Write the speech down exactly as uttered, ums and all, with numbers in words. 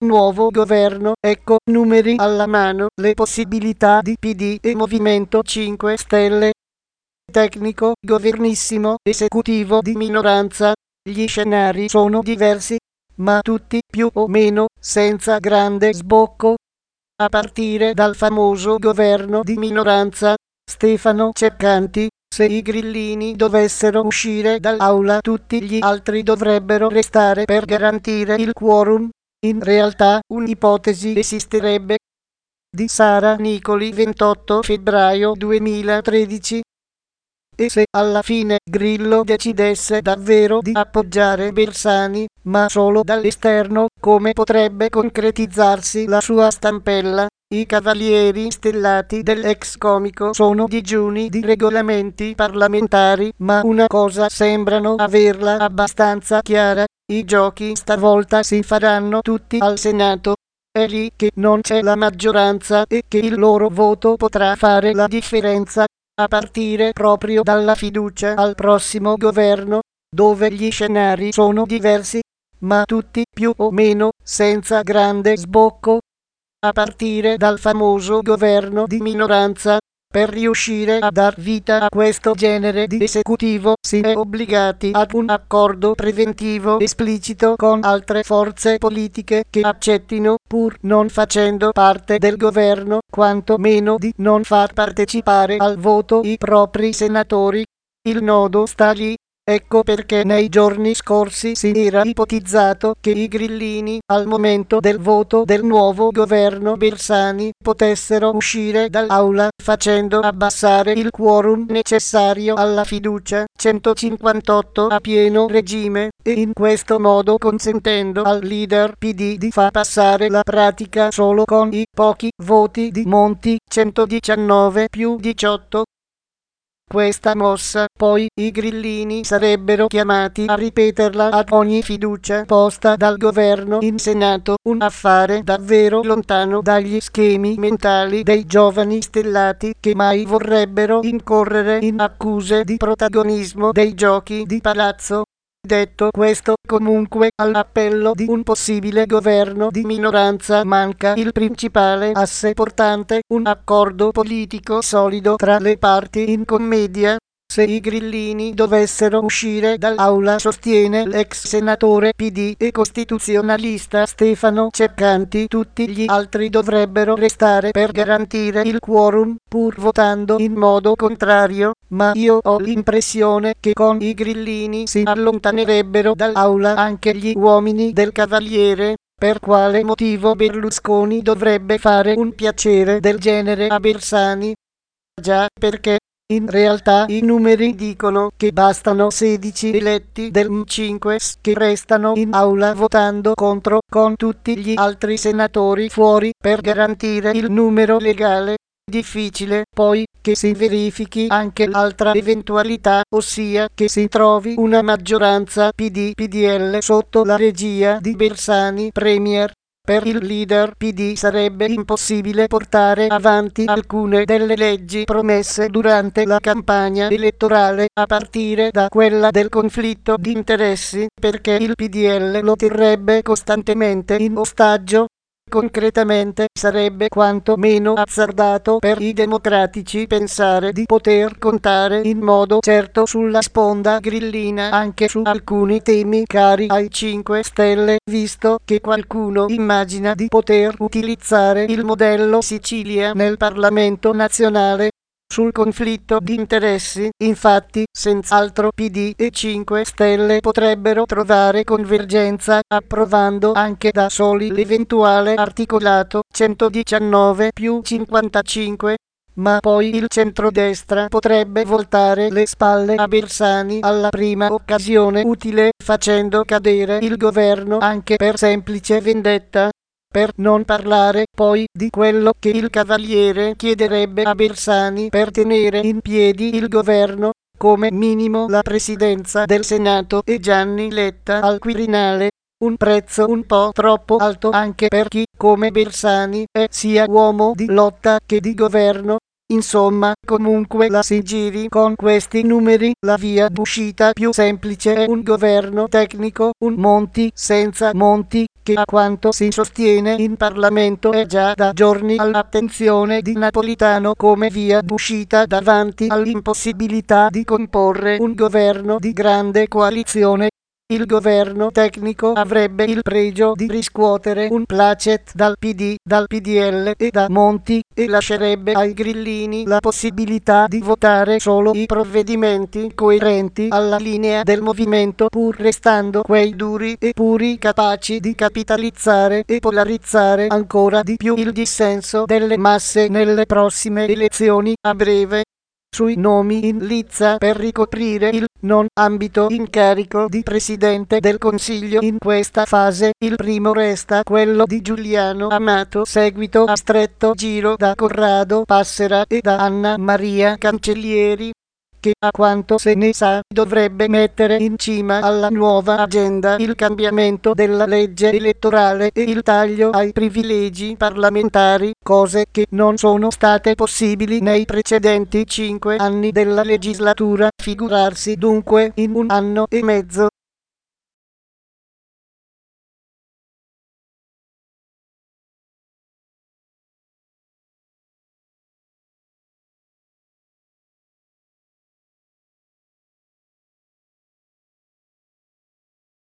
nuovo governo, ecco, numeri alla mano, le possibilità di P D e Movimento cinque Stelle. Tecnico, governissimo, esecutivo di minoranza. Gli scenari sono diversi, ma tutti più o meno senza grande sbocco. A partire dal famoso governo di minoranza, Stefano Ceccanti, se i grillini dovessero uscire dall'aula tutti gli altri dovrebbero restare per garantire il quorum. In realtà un'ipotesi esisterebbe. Di Sara Nicoli, ventotto febbraio duemilatredici. E se alla fine Grillo decidesse davvero di appoggiare Bersani, ma solo dall'esterno, come potrebbe concretizzarsi la sua stampella? I cavalieri stellati dell'ex comico sono digiuni di regolamenti parlamentari, ma una cosa sembrano averla abbastanza chiara: i giochi stavolta si faranno tutti al Senato. È lì che non c'è la maggioranza e che il loro voto potrà fare la differenza, a partire proprio dalla fiducia al prossimo governo, dove gli scenari sono diversi, ma tutti più o meno senza grande sbocco. A partire dal famoso governo di minoranza, per riuscire a dar vita a questo genere di esecutivo si è obbligati ad un accordo preventivo esplicito con altre forze politiche che accettino, pur non facendo parte del governo, quanto meno di non far partecipare al voto i propri senatori. Il nodo sta lì. Ecco perché nei giorni scorsi si era ipotizzato che i grillini, al momento del voto del nuovo governo Bersani, potessero uscire dall'aula, facendo abbassare il quorum necessario alla fiducia, centocinquantotto a pieno regime, e in questo modo consentendo al leader P D di far passare la pratica solo con i pochi voti di Monti, centodiciannove più diciotto. Questa mossa, poi, i grillini sarebbero chiamati a ripeterla ad ogni fiducia posta dal governo in Senato, un affare davvero lontano dagli schemi mentali dei giovani stellati che mai vorrebbero incorrere in accuse di protagonismo dei giochi di palazzo. Detto questo, comunque, all'appello di un possibile governo di minoranza manca il principale asse portante, un accordo politico solido tra le parti in commedia. Se i grillini dovessero uscire dall'aula, sostiene l'ex senatore P D e costituzionalista Stefano Ceccanti, tutti gli altri dovrebbero restare per garantire il quorum, pur votando in modo contrario, ma io ho l'impressione che con i grillini si allontanerebbero dall'aula anche gli uomini del Cavaliere. Per quale motivo Berlusconi dovrebbe fare un piacere del genere a Bersani? Già, perché in realtà i numeri dicono che bastano sedici eletti del M cinque che restano in aula votando contro, con tutti gli altri senatori fuori, per garantire il numero legale. Difficile, poi, che si verifichi anche l'altra eventualità, ossia che si trovi una maggioranza P D P D L sotto la regia di Bersani Premier. Per il leader P D sarebbe impossibile portare avanti alcune delle leggi promesse durante la campagna elettorale, a partire da quella del conflitto di interessi, perché il P D L lo terrebbe costantemente in ostaggio. Concretamente sarebbe quanto meno azzardato per i democratici pensare di poter contare in modo certo sulla sponda grillina anche su alcuni temi cari ai cinque Stelle, visto che qualcuno immagina di poter utilizzare il modello Sicilia nel Parlamento nazionale. Sul conflitto di interessi, infatti, senz'altro P D e cinque Stelle potrebbero trovare convergenza, approvando anche da soli l'eventuale articolato centodiciannove più cinquantacinque. Ma poi il centrodestra potrebbe voltare le spalle a Bersani alla prima occasione utile, facendo cadere il governo anche per semplice vendetta. Per non parlare, poi, di quello che il Cavaliere chiederebbe a Bersani per tenere in piedi il governo, come minimo la presidenza del Senato e Gianni Letta al Quirinale. Un prezzo un po' troppo alto anche per chi, come Bersani, è sia uomo di lotta che di governo. Insomma, comunque la si giri con questi numeri, la via d'uscita più semplice è un governo tecnico, un Monti senza Monti, che a quanto si sostiene in Parlamento è già da giorni all'attenzione di Napolitano come via d'uscita davanti all'impossibilità di comporre un governo di grande coalizione. Il governo tecnico avrebbe il pregio di riscuotere un placet dal P D, dal P D L e da Monti e lascerebbe ai grillini la possibilità di votare solo i provvedimenti coerenti alla linea del movimento, pur restando quei duri e puri capaci di capitalizzare e polarizzare ancora di più il dissenso delle masse nelle prossime elezioni a breve. Sui nomi in lizza per ricoprire il non ambito incarico di Presidente del Consiglio in questa fase, il primo resta quello di Giuliano Amato, seguito a stretto giro da Corrado Passera e da Anna Maria Cancellieri, che a quanto se ne sa dovrebbe mettere in cima alla nuova agenda il cambiamento della legge elettorale e il taglio ai privilegi parlamentari, cose che non sono state possibili nei precedenti cinque anni della legislatura, figurarsi dunque in un anno e mezzo.